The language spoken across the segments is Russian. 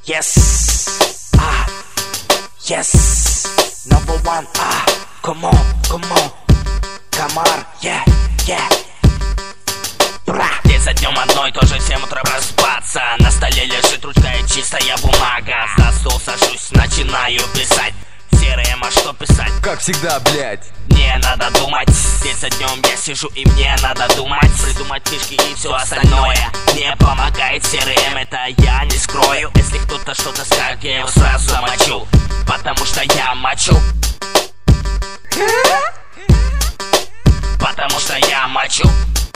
Yes, yes, number one, come on, Комар, yeah. День за днем одно и то же, в 7 утра проспаться. На столе лежит ручка и чистая бумага. За стол сажусь, начинаю писать. Серые, а что писать? Как всегда, блять. Мне надо думать. День за днем я сижу и мне надо думать. Придумать фишки и все остальное. Мне помогает CRM, это я не скрою. Если кто-то что-то скажет, я его сразу замочу. Потому что я мочу. Потому что я мочу.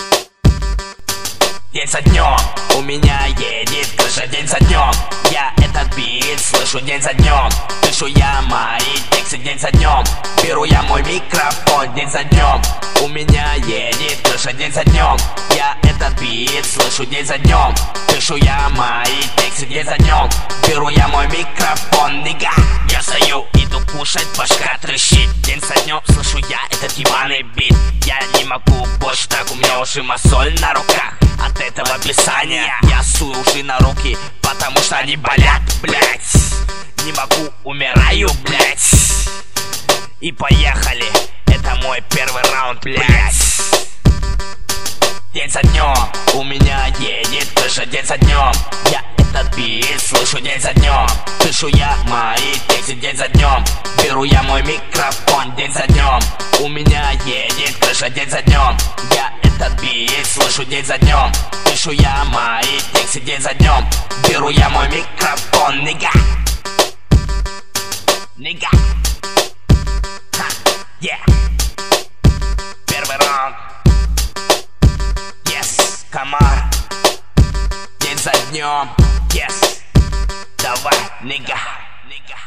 День за днем у меня едет крыша. День за днем я этот бит слышу. День за днем пишу я мои тексты. День за днем беру я мой микрофон. День за днем у меня едет крыша. День за днем я этот бит слышу. День за днем пишу я мои тексты. День за днем беру я мой микрофон. Нига, я стою, иду кушать, башка трещит. День за днем слышу я этот ебаный бит. Я не могу больше так, у меня уже мозоль на руках. От этого описания я сую уши на руки, потому что они болят, блять. Не могу, умираю, блять. И поехали, это мой первый раунд, блять. День за днем у меня едет крыша. День за днем я этот бит слышу. День за днем пишу я мои тексты. День за днем беру я мой микрофон. День за днем у меня едет крыша. День за днем я этот бит слышу. День за днем пишу я мои тексты. День за днем беру я мой микрофон. Нига, yeah. Первый раунд. Yes, Комар. День за днем. Yes. Давай, нига.